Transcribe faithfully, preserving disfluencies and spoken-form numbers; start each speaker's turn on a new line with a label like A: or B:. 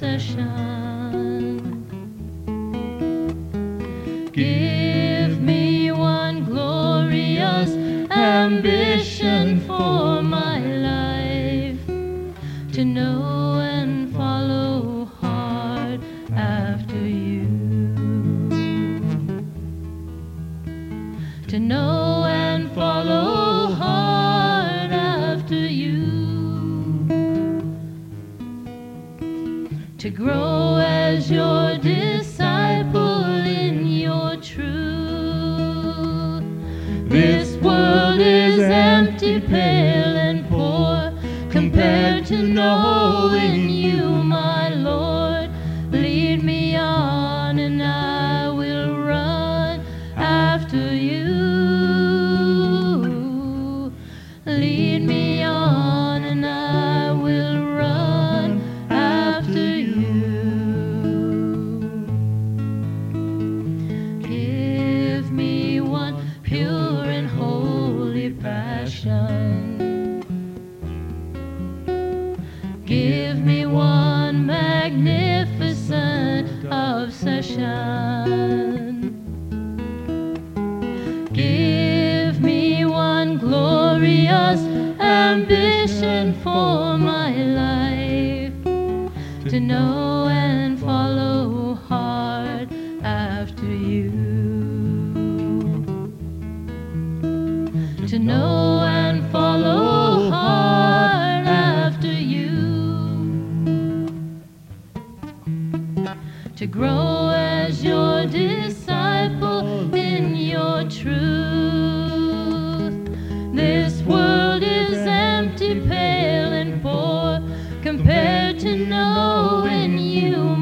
A: obsession. Give me one glorious ambition for my life, to know and follow hard after you, to know and follow hard after you, to grow as your disciple in your truth. This world is empty, pale, and poor compared to knowing you, my Lord. Lead me on and I will run after you. Lead me on and I will run after you. Give me one pure and holy passion. Give me one magnificent obsession. Give me one glorious ambition for my life, to know and follow hard after you, to know and follow hard after you, to grow as your disciple in your truth. This world is empty, pale, and poor compared to knowing you,